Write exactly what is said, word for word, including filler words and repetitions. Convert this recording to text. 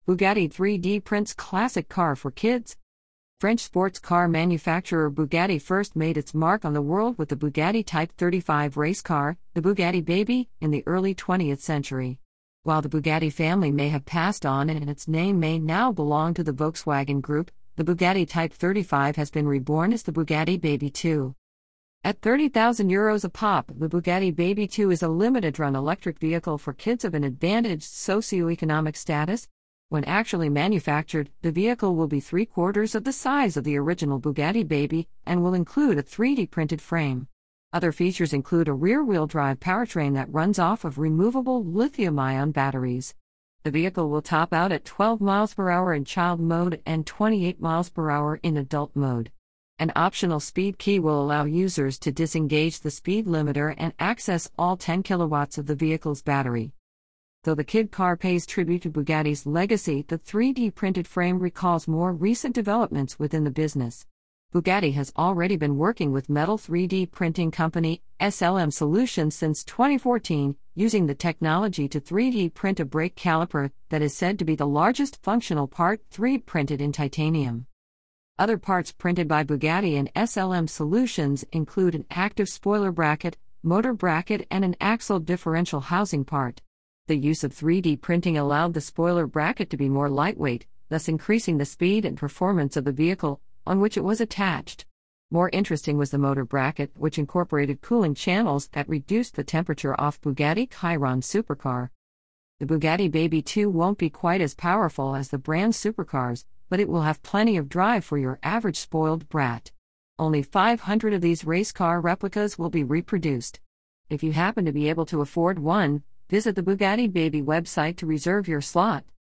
Bugatti three D prints classic car for kids. French sports car manufacturer Bugatti first made its mark on the world with the Bugatti Type thirty-five race car, the Bugatti Baby, in the early twentieth century. While the Bugatti family may have passed on and its name may now belong to the Volkswagen Group, the Bugatti Type thirty-five has been reborn as the Bugatti Baby two. At thirty thousand euros a pop, the Bugatti Baby two is a limited-run electric vehicle for kids of an advantaged socioeconomic status. When actually manufactured, the vehicle will be three-quarters of the size of the original Bugatti Baby and will include a three D printed frame. Other features include a rear-wheel drive powertrain that runs off of removable lithium-ion batteries. The vehicle will top out at twelve miles per hour in child mode and twenty-eight miles per hour in adult mode. An optional speed key will allow users to disengage the speed limiter and access all ten kilowatts of the vehicle's battery. Though the kid car pays tribute to Bugatti's legacy, the three D printed frame recalls more recent developments within the business. Bugatti has already been working with metal three D printing company S L M Solutions since twenty fourteen, using the technology to three D print a brake caliper that is said to be the largest functional part three D printed in titanium. Other parts printed by Bugatti and S L M Solutions include an active spoiler bracket, motor bracket, and an axle differential housing part. The use of three D printing allowed the spoiler bracket to be more lightweight, thus increasing the speed and performance of the vehicle on which it was attached. More interesting was the motor bracket, which incorporated cooling channels that reduced the temperature off Bugatti Chiron supercar. The Bugatti Baby two won't be quite as powerful as the brand's supercars, but it will have plenty of drive for your average spoiled brat. Only five hundred of these race car replicas will be reproduced. If you happen to be able to afford one, visit the Bugatti Baby website to reserve your slot.